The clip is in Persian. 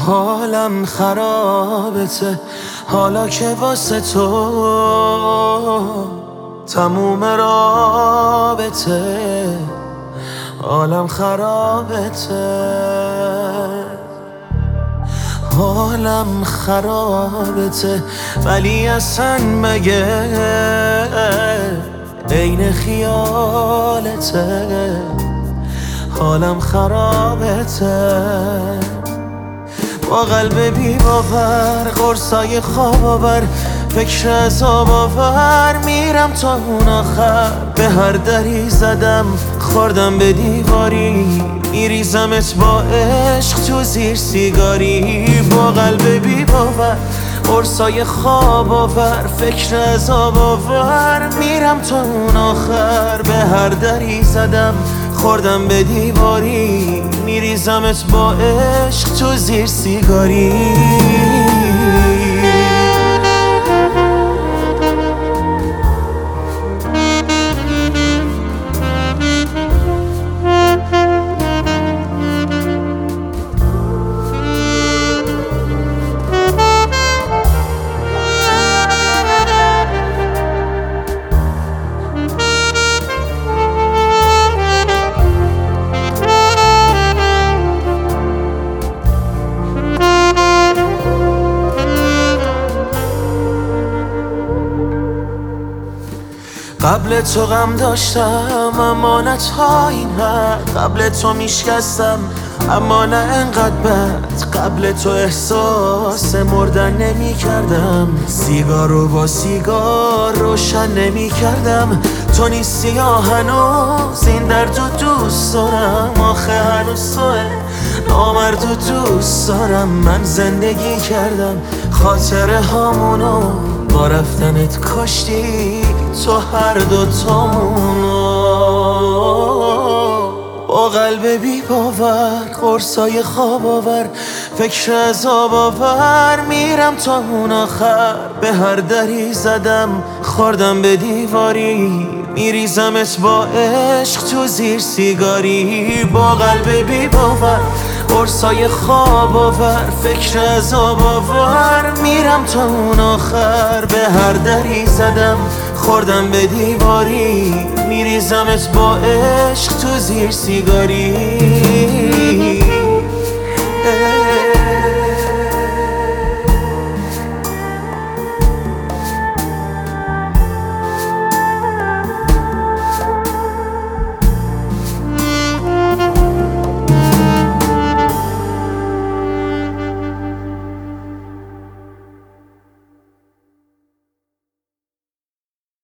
حالم خرابته حالا که واسه تو تموم رابطه. حالم خرابته حالم خرابته ولی اصلا مگه عین خیالته. حالم خرابته با قلب بی باور قرصای خواب آور فکر عذاب آور میرم تا اون آخر. به هر دری زدم خوردم به دیواری میریزمت با عشق تو زیر سیگاری. با قلب بی باور قرصای خواب آور فکر عذاب آور میرم تا اون آخر. به هر دری زدم خوردم به دیواری میریزمت با عشق تو زیر سیگاری. قبل تو غم داشتم اما نه تا این حد. قبل تو میشکستم اما نه انقدر بد. قبل تو احساس مردن نمی کردم سیگار رو با سیگار روشن نمی کردم. تو نیستی یا هنوز این درد رو دوست دارم. آخه هنوز توه نامرد رو دوست دارم. من زندگی کردم خاطره هامونو با رفتنت کشتی تو هر دوتامونو. با قلب بی باور قرصای خواب آور فکر عذاب آور میرم تا اون آخر. به هر دری زدم خوردم به دیواری میریزمت با عشق تو زیر سیگاری. با قلب بی باور قرصای خواب آور فکر عذاب آور میرم تا اون آخر. به هر دری زدم خوردم به دیواری میریزمت با عشق تو زیر سیگاری.